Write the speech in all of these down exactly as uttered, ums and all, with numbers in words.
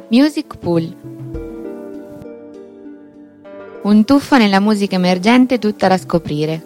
Music Pool. Un tuffo nella musica emergente tutta da scoprire.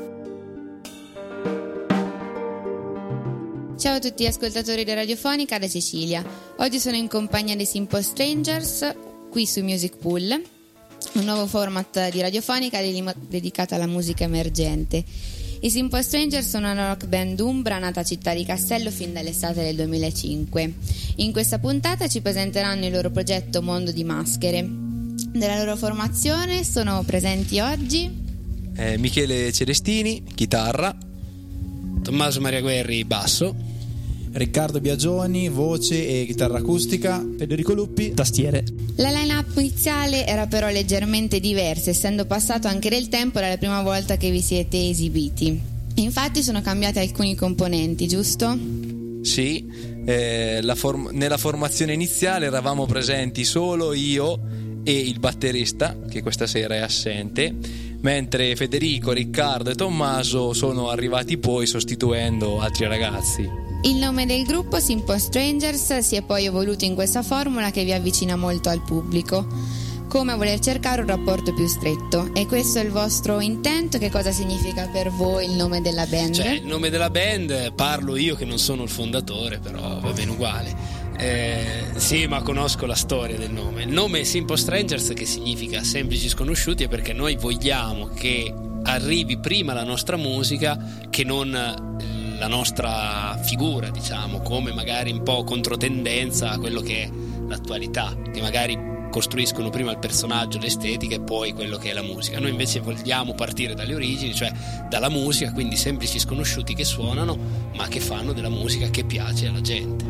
Ciao a tutti gli ascoltatori di Radiofonica da Sicilia. Oggi sono in compagnia dei Simple Strangers qui su Music Pool, un nuovo format di Radiofonica dedicato alla musica emergente. I Simple Strangers sono una rock band umbra nata a Città di Castello fin dall'estate del duemilacinque. In questa puntata ci presenteranno il loro progetto Mondo di Maschere. Della loro formazione sono presenti oggi eh, Michele Celestini, chitarra, Tommaso Maria Guerri, basso, Riccardo Biagioni, voce e chitarra acustica, Federico Luppi, tastiere. La line-up iniziale era però leggermente diversa, essendo passato anche del tempo dalla prima volta che vi siete esibiti. Infatti sono cambiati alcuni componenti, giusto? Sì, eh, la form- nella formazione iniziale eravamo presenti solo io e il batterista, che questa sera è assente, mentre Federico, Riccardo e Tommaso sono arrivati poi sostituendo altri ragazzi. Il nome del gruppo Simple Strangers si è poi evoluto in questa formula che vi avvicina molto al pubblico, come a voler cercare un rapporto più stretto. E questo è il vostro intento? Che cosa significa per voi il nome della band? Cioè, il nome della band, parlo io che non sono il fondatore, però va bene uguale. Eh, sì, ma conosco la storia del nome. Il nome Simple Strangers, che significa semplici sconosciuti, è perché noi vogliamo che arrivi prima la nostra musica che non la nostra figura, diciamo, come magari un po' controtendenza a quello che è l'attualità, che magari costruiscono prima il personaggio, l'estetica e poi quello che è la musica. Noi invece vogliamo partire dalle origini, cioè dalla musica, quindi semplici sconosciuti che suonano ma che fanno della musica che piace alla gente.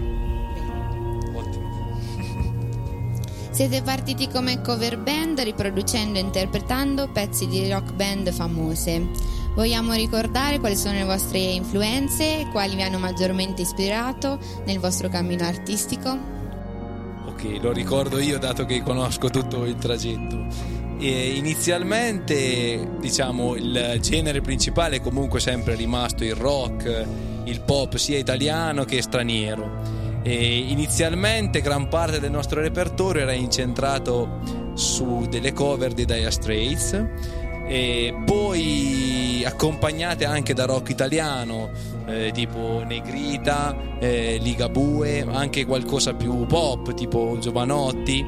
Siete partiti come cover band, riproducendo e interpretando pezzi di rock band famose. Vogliamo ricordare quali sono le vostre influenze, quali vi hanno maggiormente ispirato nel vostro cammino artistico? Ok, lo ricordo io dato che conosco tutto il tragitto. E inizialmente, diciamo, il genere principale è comunque sempre rimasto il rock, il pop sia italiano che straniero. E inizialmente gran parte del nostro repertorio era incentrato su delle cover dei Dire Straits, e poi accompagnate anche da rock italiano, eh, tipo Negrita, eh, Ligabue, anche qualcosa più pop tipo Giovanotti,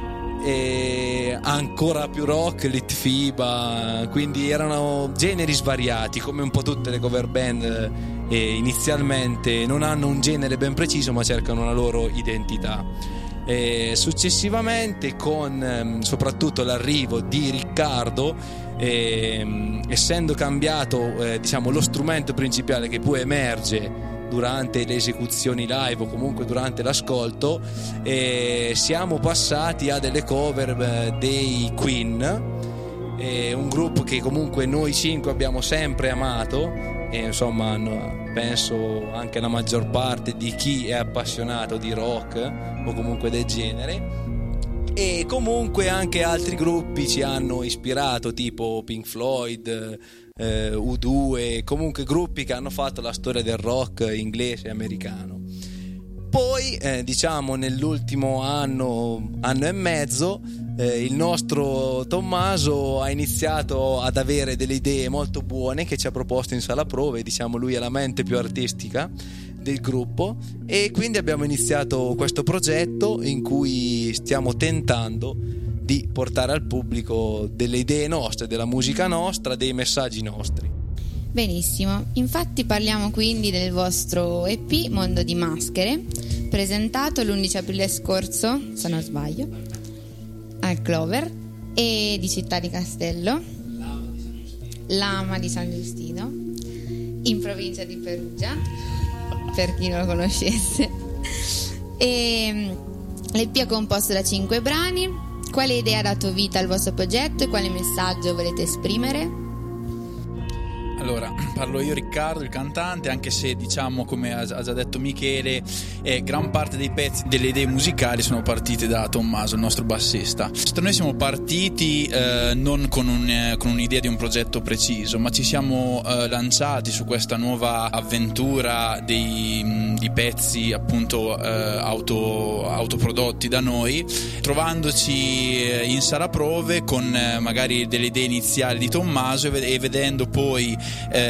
e ancora più rock Litfiba, quindi erano generi svariati come un po' tutte le cover band. E inizialmente non hanno un genere ben preciso ma cercano una loro identità. E successivamente, con ehm, soprattutto l'arrivo di Riccardo, ehm, essendo cambiato eh, diciamo lo strumento principale che poi emerge durante le esecuzioni live o comunque durante l'ascolto, eh, siamo passati a delle cover eh, dei Queen, eh, un gruppo che comunque noi cinque abbiamo sempre amato. E insomma, no, penso anche la maggior parte di chi è appassionato di rock o comunque del genere. E comunque anche altri gruppi ci hanno ispirato, tipo Pink Floyd, eh, U due, comunque gruppi che hanno fatto la storia del rock inglese e americano. Poi eh, diciamo nell'ultimo anno, anno e mezzo, eh, il nostro Tommaso ha iniziato ad avere delle idee molto buone che ci ha proposto in sala prove. Diciamo, lui è la mente più artistica del gruppo, e quindi abbiamo iniziato questo progetto in cui stiamo tentando di portare al pubblico delle idee nostre, della musica nostra, dei messaggi nostri. Benissimo, infatti parliamo quindi del vostro E P Mondo di Maschere, presentato l'undici aprile scorso, se non sbaglio, al Clover e di Città di Castello, Lama di San Giustino, in provincia di Perugia, per chi non lo conoscesse. E l'E P è composto da cinque brani. Quale idea ha dato vita al vostro progetto e quale messaggio volete esprimere? Allora, parlo io Riccardo, il cantante, anche se diciamo, come ha già detto Michele, eh, gran parte dei pezzi, delle idee musicali sono partite da Tommaso, il nostro bassista. Noi siamo partiti eh, non con, un, eh, con un'idea di un progetto preciso, ma ci siamo eh, lanciati su questa nuova avventura dei, di pezzi appunto eh, auto, autoprodotti da noi, trovandoci eh, in sala prove con eh, magari delle idee iniziali di Tommaso e, ved- e vedendo poi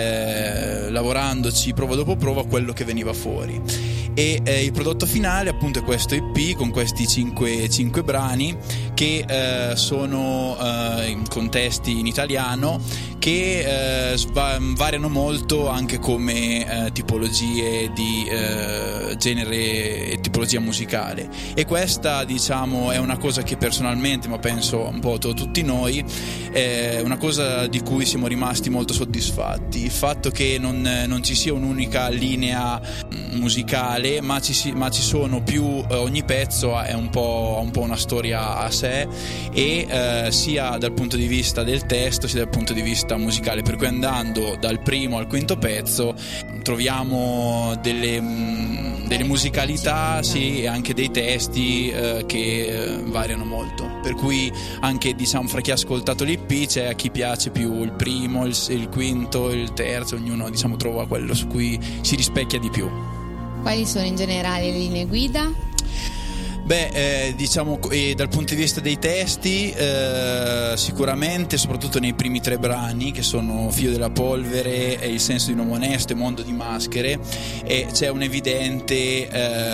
Eh, lavorandoci prova dopo prova quello che veniva fuori, e eh, il prodotto finale appunto è questo E P con questi cinque, cinque brani che eh, sono eh, in contesti in italiano, che eh, sva- variano molto anche come eh, tipologie di eh, genere e tipologia musicale, e questa diciamo è una cosa che personalmente, ma penso un po' a tutti noi, è una cosa di cui siamo rimasti molto soddisfatti. Il fatto che non, non ci sia un'unica linea musicale, ma ci, si, ma ci sono più, eh, ogni pezzo è un po', un po' una storia a sé, e eh, sia dal punto di vista del testo sia dal punto di vista musicale, per cui andando dal primo al quinto pezzo troviamo delle, delle musicalità, sì, e anche dei testi eh, che eh, variano molto, per cui anche diciamo fra chi ha ascoltato l'E P c'è a chi piace più il primo, il, il quinto, il terzo, ognuno diciamo trova quello su cui si rispecchia di più. Quali sono in generale le linee guida? Beh, eh, diciamo eh, dal punto di vista dei testi eh, sicuramente, soprattutto nei primi tre brani che sono Figlio della polvere, e Il senso di un uomo onesto e Mondo di maschere, e c'è un evidente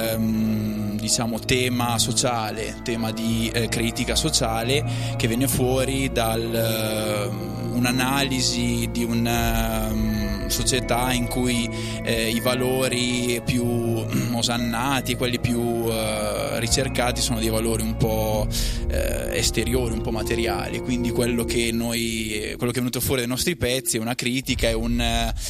ehm, diciamo tema sociale, tema di eh, critica sociale che viene fuori dal uh, un'analisi di una um, società in cui eh, i valori più um, osannati e quelli più uh, ricercati sono dei valori un po' eh, esteriori, un po' materiali, quindi quello che noi quello che è venuto fuori dai nostri pezzi è una critica, è un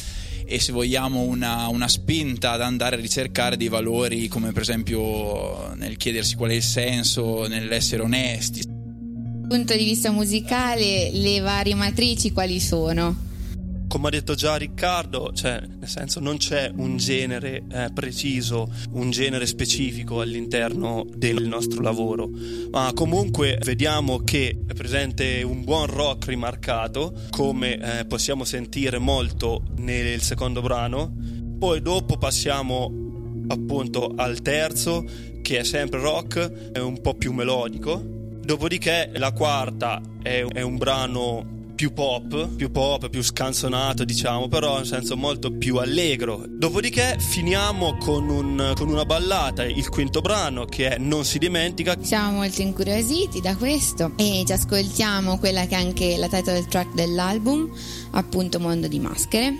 e se vogliamo una, una spinta ad andare a ricercare dei valori, come per esempio nel chiedersi qual è il senso, nell'essere onesti. Dal punto di vista musicale, le varie matrici quali sono? Come ha detto già Riccardo, cioè nel senso non c'è un genere eh, preciso, un genere specifico all'interno del nostro lavoro, ma comunque vediamo che è presente un buon rock rimarcato, come eh, possiamo sentire molto nel secondo brano. Poi dopo passiamo appunto al terzo, che è sempre rock, è un po' più melodico. Dopodiché la quarta è, è un brano più pop, più pop, più scanzonato diciamo, però in senso molto più allegro. Dopodiché finiamo con, un, con una ballata, il quinto brano, che è Non si dimentica. Siamo molto incuriositi da questo e ci ascoltiamo quella che è anche la title track dell'album, appunto Mondo di maschere.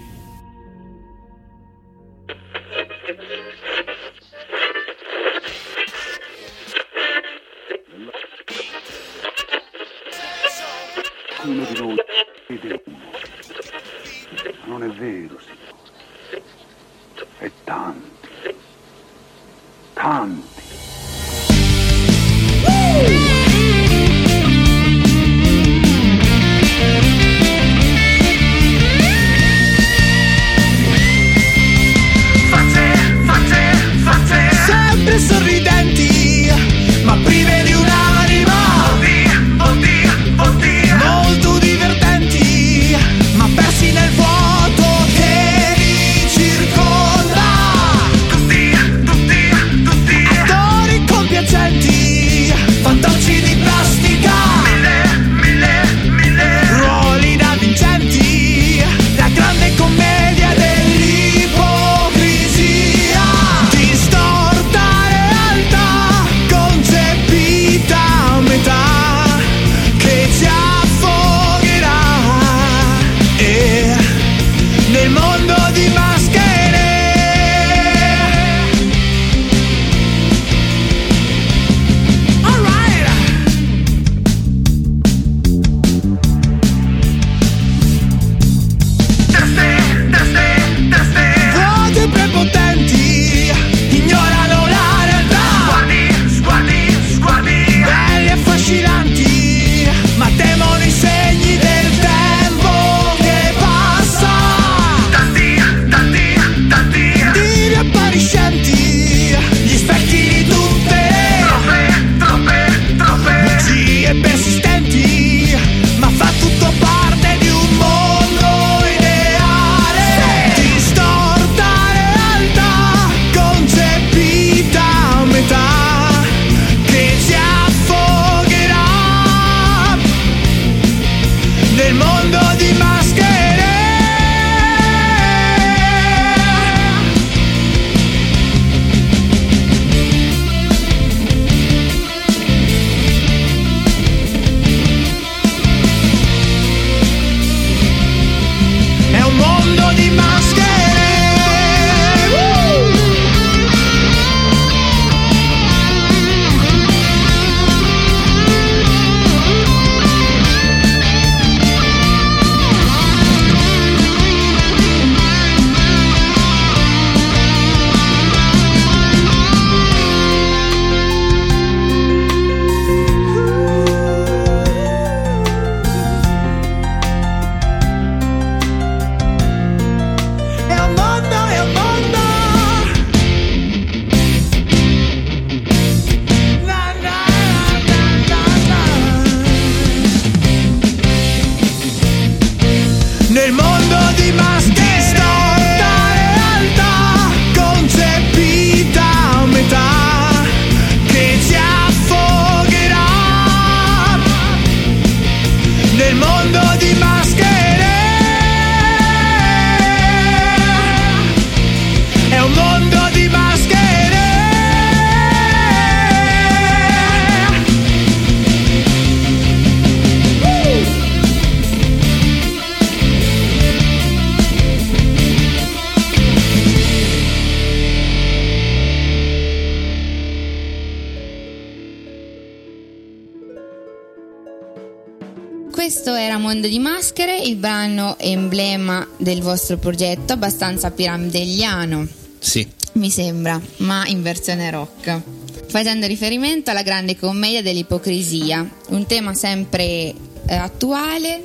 Uno di noi vede uno, ma non è vero, signore. E tanti, tanti. Facce, facce, facce, sempre sorridenti, ma prive di un'anima. Oddio, oddio, oddio, molto divertenti, ma persi nel vuoto che li circonda. Tutti, tutti, tutti. nel mondo di maschere, distorta realtà concepita a metà che ci affogherà nel mondo di maschere. È un mondo di maschere. Questo era Mondo di Maschere, il brano emblema del vostro progetto, abbastanza piramideliano. Sì. Mi sembra, ma in versione rock, facendo riferimento alla grande commedia dell'ipocrisia, un tema sempre eh, attuale.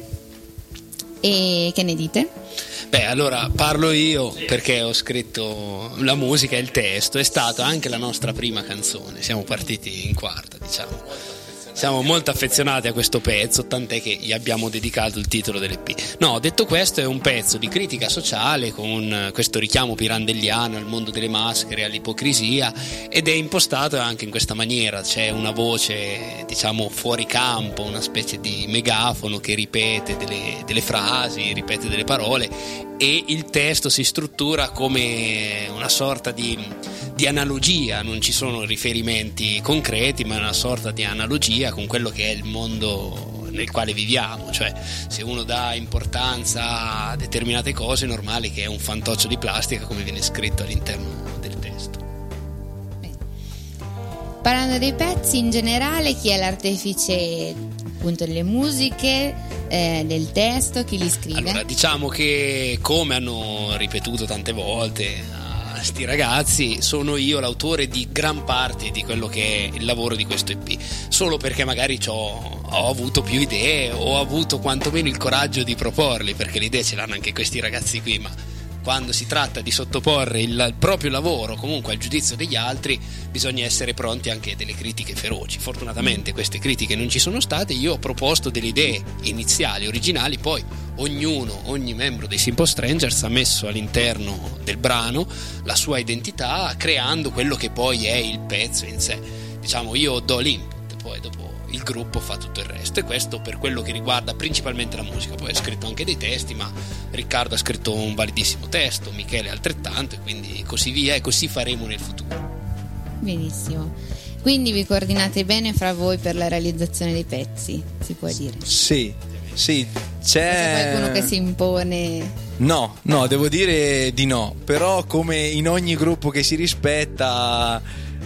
E che ne dite? Beh, allora parlo io perché ho scritto la musica e il testo, è stata anche la nostra prima canzone, siamo partiti in quarta, diciamo. Siamo molto affezionati a questo pezzo, tant'è che gli abbiamo dedicato il titolo dell'E P. No, detto questo, è un pezzo di critica sociale con questo richiamo pirandelliano al mondo delle maschere, all'ipocrisia, ed è impostato anche in questa maniera. C'è una voce, diciamo, fuori campo, una specie di megafono che ripete delle, delle frasi, ripete delle parole, e il testo si struttura come una sorta di, di analogia. Non ci sono riferimenti concreti, ma è una sorta di analogia con quello che è il mondo nel quale viviamo. Cioè, se uno dà importanza a determinate cose, è normale che è un fantoccio di plastica, come viene scritto all'interno del testo. Bene. Parlando dei pezzi in generale, chi è l'artefice appunto delle musiche, eh, del testo, chi li scrive? Allora, diciamo che, come hanno ripetuto tante volte sti ragazzi, sono io l'autore di gran parte di quello che è il lavoro di questo E P, solo perché magari c'ho, ho avuto più idee, o ho avuto quantomeno il coraggio di proporli, perché le idee ce l'hanno anche questi ragazzi qui, ma quando si tratta di sottoporre il, il proprio lavoro comunque al giudizio degli altri, bisogna essere pronti anche a delle critiche feroci. Fortunatamente queste critiche non ci sono state. Io ho proposto delle idee iniziali, originali, poi ognuno, ogni membro dei Simple Strangers ha messo all'interno del brano la sua identità, creando quello che poi è il pezzo in sé. Diciamo, io do l'input, poi dopo il gruppo fa tutto il resto, e questo per quello che riguarda principalmente la musica. Poi ho scritto anche dei testi, ma Riccardo ha scritto un validissimo testo, Michele altrettanto, e quindi così via, e così faremo nel futuro. Benissimo. Quindi vi coordinate bene fra voi per la realizzazione dei pezzi, si può dire? Sì, sì, c'è... C'è qualcuno che si impone? No, no, devo dire di no, però come in ogni gruppo che si rispetta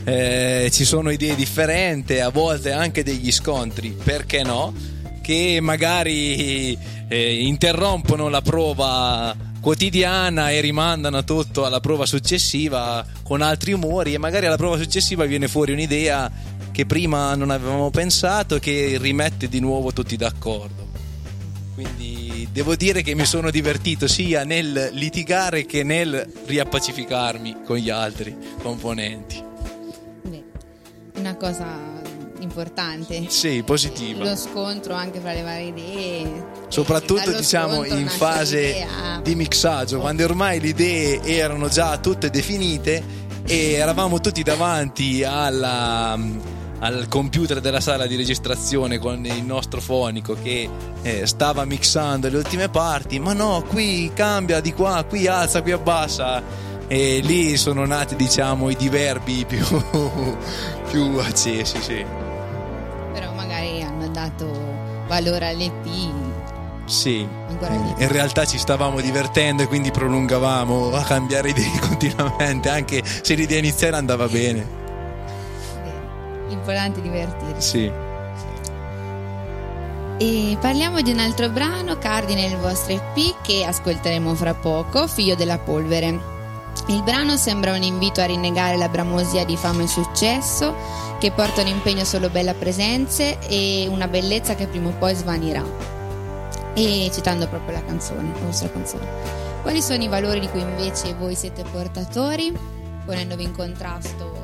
eh, ci sono idee differenti, a volte anche degli scontri, perché no? Che magari eh, interrompono la prova quotidiana e rimandano tutto alla prova successiva con altri umori, e magari alla prova successiva viene fuori un'idea che prima non avevamo pensato, che rimette di nuovo tutti d'accordo. Quindi devo dire che mi sono divertito sia nel litigare che nel riappacificarmi con gli altri componenti. Beh, una cosa importante. Sì, positiva. Lo scontro anche fra le varie idee. Soprattutto diciamo in fase di mixaggio, quando ormai le idee erano già tutte definite e eravamo tutti davanti alla... al computer della sala di registrazione con il nostro fonico che eh, stava mixando le ultime parti. Ma no, qui cambia di qua, qui alza, qui abbassa, e lì sono nati, diciamo, i diverbi più, più accesi, sì. Però magari hanno dato valore all'E P. Sì, in realtà ci stavamo divertendo e quindi prolungavamo a cambiare idee continuamente, anche se l'idea iniziale andava bene. L'importante è divertirsi. Sì. E parliamo di un altro brano, cardine del vostro E P, che ascolteremo fra poco, Figlio della polvere. Il brano sembra un invito a rinnegare la bramosia di fama e successo, che porta un impegno solo bella presenze e una bellezza che prima o poi svanirà. E citando proprio la canzone, la vostra canzone, quali sono i valori di cui invece voi siete portatori, ponendovi in contrasto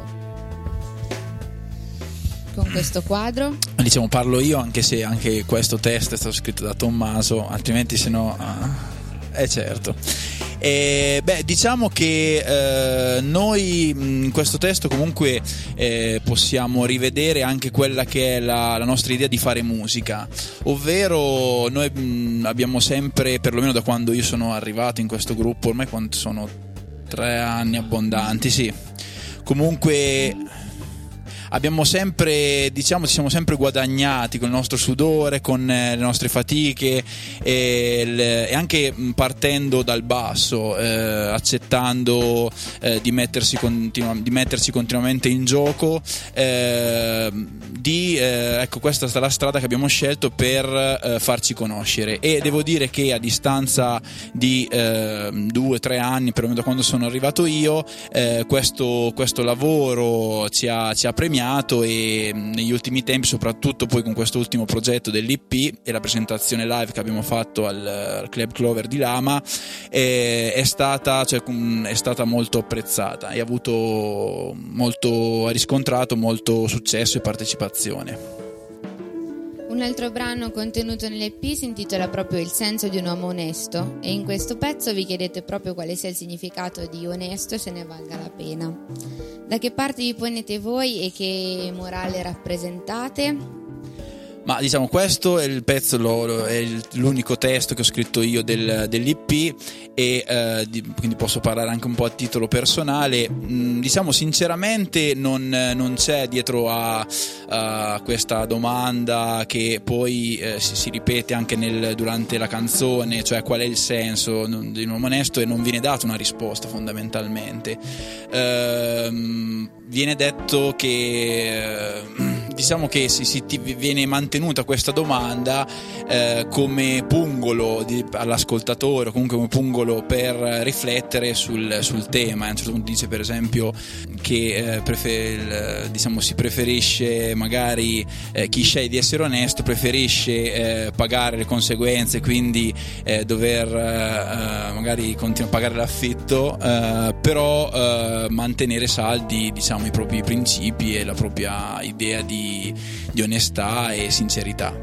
con questo quadro? Diciamo, parlo io, anche se anche questo testo è stato scritto da Tommaso, altrimenti se no uh, Eh certo. E, beh, diciamo che eh, noi in questo testo comunque eh, possiamo rivedere anche quella che è la, la nostra idea di fare musica, ovvero noi mh, abbiamo sempre, perlomeno da quando io sono arrivato in questo gruppo, ormai quanto sono tre anni abbondanti, sì, comunque abbiamo sempre, diciamo, ci siamo sempre guadagnati con il nostro sudore, con le nostre fatiche e, le, e anche partendo dal basso, eh, accettando eh, di, mettersi continu- di mettersi continuamente in gioco, eh, di, eh, ecco, questa è stata la strada che abbiamo scelto per eh, farci conoscere, e devo dire che a distanza di eh, due o tre anni, perlomeno da quando sono arrivato io, eh, questo, questo lavoro ci ha, ci ha premiato, e negli ultimi tempi, soprattutto poi con questo ultimo progetto dell'I P e la presentazione live che abbiamo fatto al, al Club Clover di Lama, è, è stata, cioè, è stata molto apprezzata e ha avuto molto, ha riscontrato molto successo e partecipazione. Un altro brano contenuto nell'E P si intitola proprio Il senso di un uomo onesto, e in questo pezzo vi chiedete proprio quale sia il significato di onesto e se ne valga la pena. Da che parte vi ponete voi e che morale rappresentate? Ma diciamo, questo è il pezzo, lo, lo, è l'unico testo che ho scritto io del, dell'I P, e eh, di, quindi posso parlare anche un po' a titolo personale. Mm, diciamo sinceramente non, non c'è dietro a, a questa domanda che poi eh, si, si ripete anche nel, durante la canzone, cioè qual è il senso di un uomo onesto, e non viene data una risposta fondamentalmente. Ehm, viene detto che eh, diciamo che si, si viene mantenuta questa domanda eh, come pungolo di, all'ascoltatore, o comunque come pungolo per riflettere sul, sul tema. A un certo punto dice, per esempio, che eh, prefer, diciamo, si preferisce magari eh, chi sceglie di essere onesto preferisce eh, pagare le conseguenze, quindi eh, dover eh, magari continuare a pagare l'affitto, eh, però eh, mantenere saldi, diciamo, i propri principi e la propria idea di, di onestà e sincerità.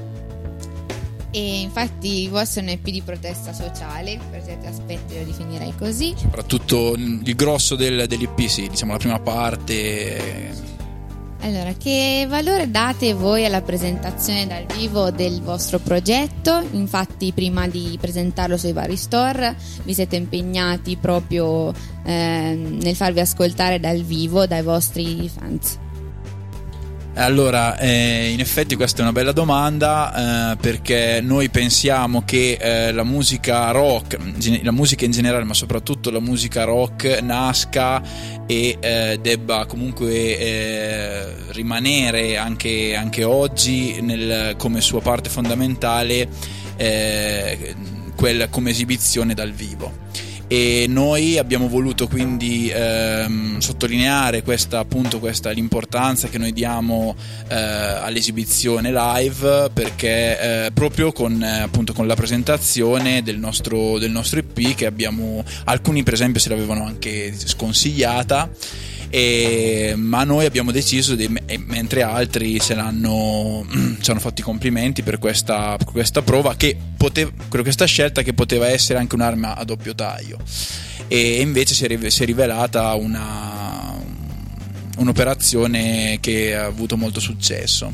E infatti il vostro è un E P di protesta sociale, per certi aspetti lo definirei così. Soprattutto il grosso del, dell'I P, sì, diciamo la prima parte. Allora, che valore date voi alla presentazione dal vivo del vostro progetto? Infatti prima di presentarlo sui vari store vi siete impegnati proprio eh, nel farvi ascoltare dal vivo dai vostri fans. Allora, eh, in effetti questa è una bella domanda, eh, perché noi pensiamo che eh, la musica rock, la musica in generale, ma soprattutto la musica rock, nasca e eh, debba comunque eh, rimanere anche, anche oggi nel, come sua parte fondamentale eh, quella come esibizione dal vivo. E noi abbiamo voluto quindi ehm, sottolineare questa, appunto, questa l'importanza che noi diamo eh, all'esibizione live, perché eh, proprio con, eh, appunto, con la presentazione del nostro, del nostro E P, che abbiamo, alcuni per esempio se l'avevano anche sconsigliata, e, ma noi abbiamo deciso di, mentre altri ce l'hanno, ci hanno fatto i complimenti per questa, per questa prova, che poteva, questa scelta che poteva essere anche un'arma a doppio taglio, e invece si è, si è rivelata una, un'operazione che ha avuto molto successo.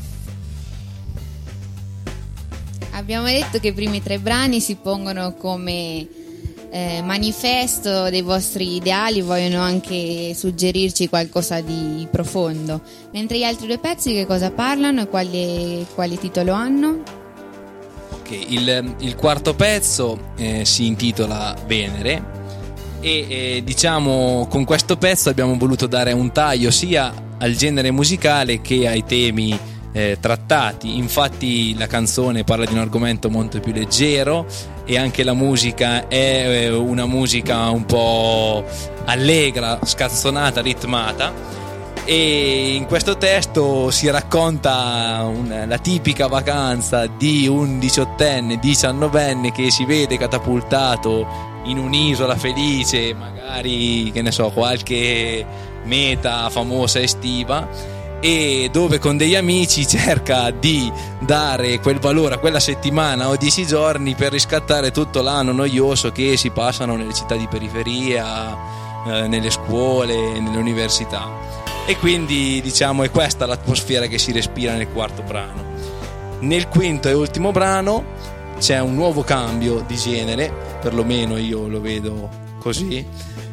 Abbiamo detto che i primi tre brani si pongono come Eh, manifesto dei vostri ideali, vogliono anche suggerirci qualcosa di profondo, mentre gli altri due pezzi che cosa parlano e quali, quali titolo hanno? Okay, il, il quarto pezzo eh, si intitola Venere, e eh, diciamo con questo pezzo abbiamo voluto dare un taglio sia al genere musicale che ai temi Eh, trattati. Infatti la canzone parla di un argomento molto più leggero, e anche la musica è una musica un po' allegra, scazzonata, ritmata, e in questo testo si racconta una, la tipica vacanza di un diciottenne, diciannovenne che si vede catapultato in un'isola felice, magari, che ne so, qualche meta famosa estiva, e dove con degli amici cerca di dare quel valore a quella settimana o dieci giorni per riscattare tutto l'anno noioso che si passano nelle città di periferia, eh, nelle scuole, nelle università. E quindi diciamo è questa l'atmosfera che si respira nel quarto brano. Nel quinto e ultimo brano c'è un nuovo cambio di genere, perlomeno io lo vedo così,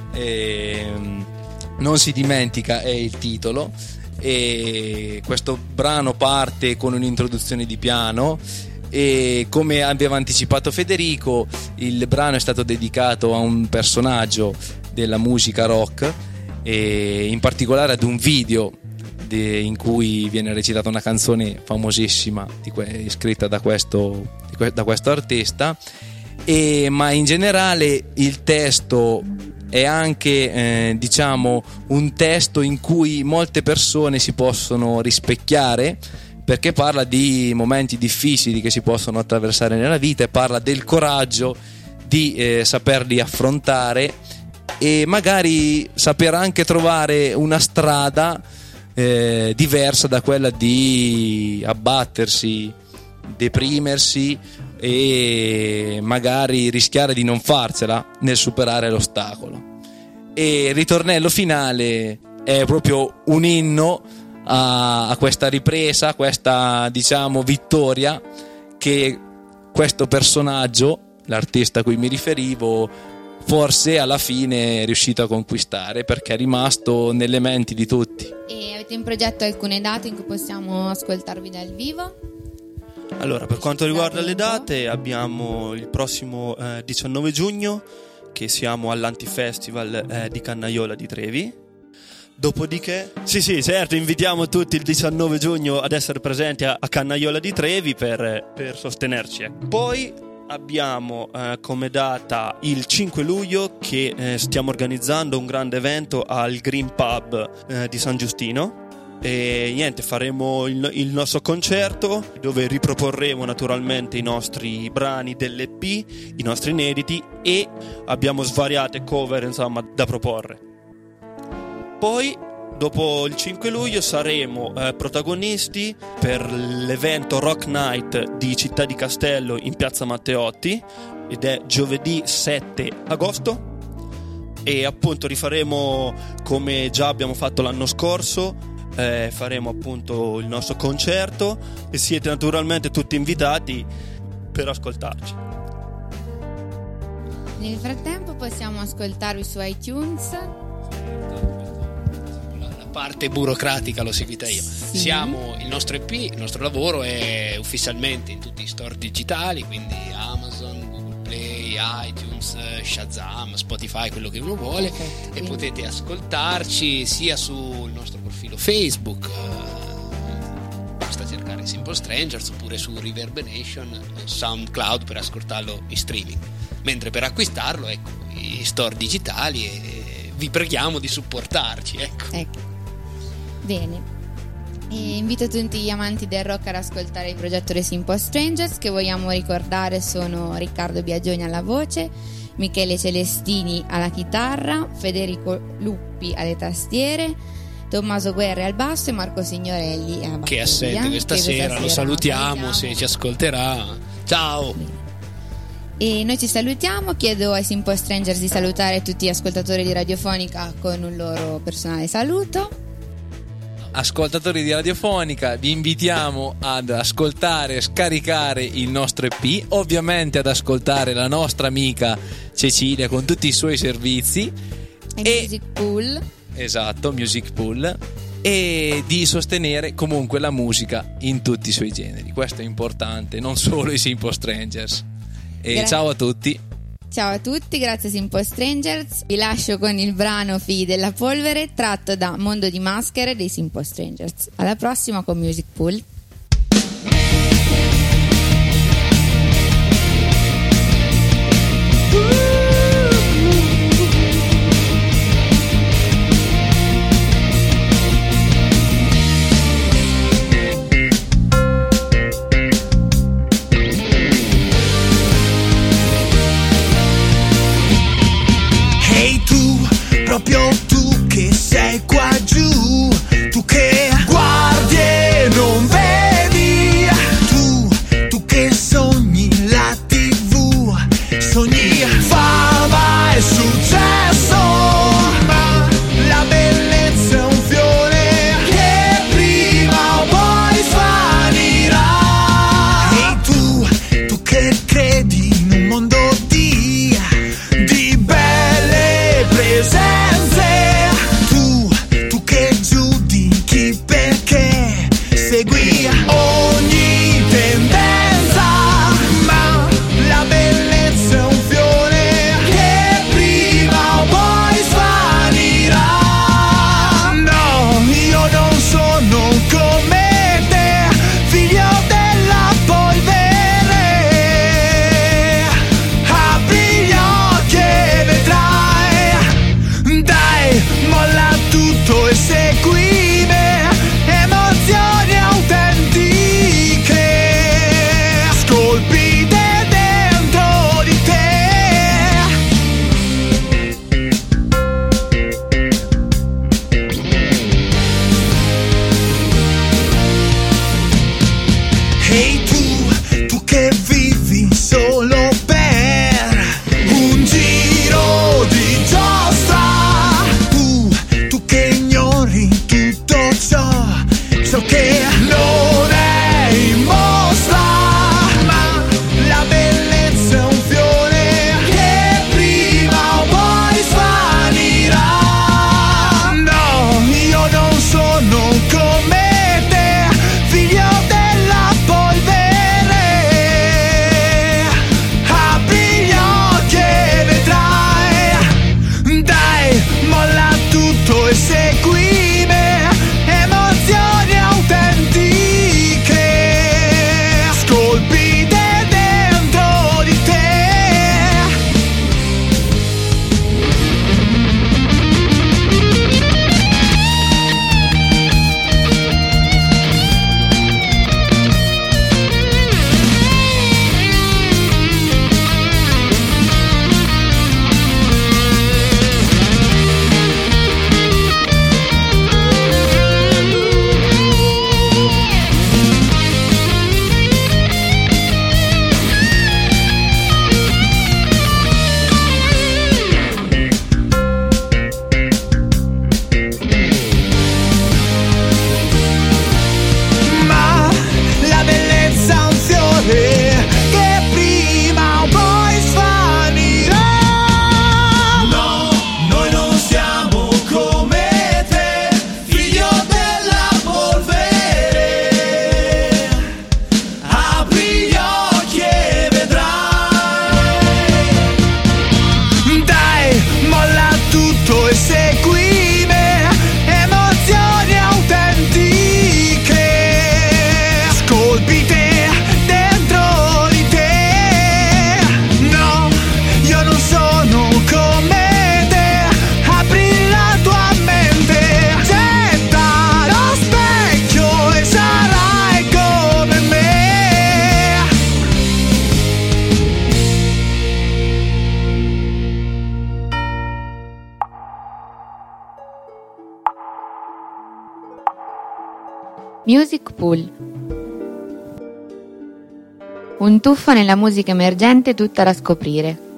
e non si dimentica è il titolo, e questo brano parte con un'introduzione di piano e, come aveva anticipato Federico, il brano è stato dedicato a un personaggio della musica rock e in particolare ad un video in cui viene recitata una canzone famosissima di que- scritta da questo, di que- da questo artista, e, ma in generale il testo è anche eh, diciamo un testo in cui molte persone si possono rispecchiare, perché parla di momenti difficili che si possono attraversare nella vita e parla del coraggio di eh, saperli affrontare e magari saper anche trovare una strada Eh, diversa da quella di abbattersi, deprimersi e magari rischiare di non farcela nel superare l'ostacolo. E il ritornello finale è proprio un inno a, a questa ripresa, a questa diciamo vittoria che questo personaggio, l'artista a cui mi riferivo, forse alla fine è riuscito a conquistare, perché è rimasto nelle menti di tutti. E avete in progetto alcune date in cui possiamo ascoltarvi dal vivo? Allora, per quanto riguarda le date, abbiamo il prossimo eh, diciannove giugno, che siamo all'Antifestival eh, di Cannaiola di Trevi. Dopodiché, sì sì certo, invitiamo tutti il diciannove giugno ad essere presenti a, a Cannaiola di Trevi per, per sostenerci. Ecco. Poi abbiamo eh, come data il cinque luglio che eh, stiamo organizzando un grande evento al Green Pub eh, di San Giustino, e niente, faremo il, il nostro concerto dove riproporremo naturalmente i nostri brani dell'E P, i nostri inediti, e abbiamo svariate cover insomma da proporre. Poi dopo il cinque luglio saremo eh, protagonisti per l'evento Rock Night di Città di Castello in Piazza Matteotti, ed è giovedì sette agosto, e appunto rifaremo come già abbiamo fatto l'anno scorso, eh, faremo appunto il nostro concerto e siete naturalmente tutti invitati per ascoltarci. Nel frattempo possiamo ascoltarvi su iTunes. Parte burocratica l'ho seguita io. Sì. Siamo il nostro E P, il nostro lavoro è ufficialmente in tutti i store digitali, quindi Amazon, Google Play, iTunes, Shazam, Spotify, quello che uno vuole. Perfetto. E potete ascoltarci sia sul nostro profilo Facebook, basta cercare Simple Strangers, oppure su Reverberation, SoundCloud per ascoltarlo in streaming, mentre per acquistarlo ecco i store digitali, e vi preghiamo di supportarci, ecco. Ecco. Bene, e invito tutti gli amanti del rock ad ascoltare il progetto The Simple Strangers, che vogliamo ricordare sono Riccardo Biagioni alla voce, Michele Celestini alla chitarra, Federico Luppi alle tastiere, Tommaso Guerri al basso e Marco Signorelli alla batteria, che è assente questa che sera, questa lo sera salutiamo se ci ascolterà. Ciao. Bene. E noi ci salutiamo, chiedo ai Simple Strangers di salutare tutti gli ascoltatori di Radiofonica con un loro personale saluto. Ascoltatori di Radiofonica, vi invitiamo ad ascoltare e scaricare il nostro E P, ovviamente ad ascoltare la nostra amica Cecilia con tutti i suoi servizi e, e Music Pool. Esatto, Music Pool, e di sostenere comunque la musica in tutti i suoi generi. Questo è importante, non solo i Simple Strangers. E Gra- ciao a tutti. Ciao a tutti, grazie Simple Strangers. Vi lascio con il brano Figli della polvere, tratto da Mondo di maschere dei Simple Strangers. Alla prossima con Music Pool. Proprio tu che sei qua giù, tu che guardi ogni fama è successo, ma la bellezza è un fiore che prima o poi svanirà. E tu, tu che credi in un mondo di, di belle presenze, tu, tu che giudichi perché segui ogni tendenza, ma la bellezza è un fiore che prima o poi svanirà. No, io non sono come te, figlio della polvere. Apri gli occhi e vedrai, dai, molla tutto e segui me. Emozioni autentiche scolpite dentro di te. Ehi tu, tu che vivi solo per un giro di giostra, tu, tu che ignori tutto ciò, ciò che non è in mostra, ma la bellezza è un fiore che prima o poi svanirà. No, io non sono come te, figlio della polvere. Apri gli occhi e vedrai, dai, molla tutto e segui me. Emozioni autentiche scolpite dentro di te. Ma la bellezza è un fiore che prima o poi svanirà. No, noi non siamo come te, figlio della polvere. Apri gli occhi e vedrai, dai, molla tutto e segui me. Emozioni autentiche scolpite dentro di te. No, io non sono come te. Apri la tua mente, getta lo specchio e sarai come me. Music Pool. Un tuffo nella musica emergente tutta da scoprire.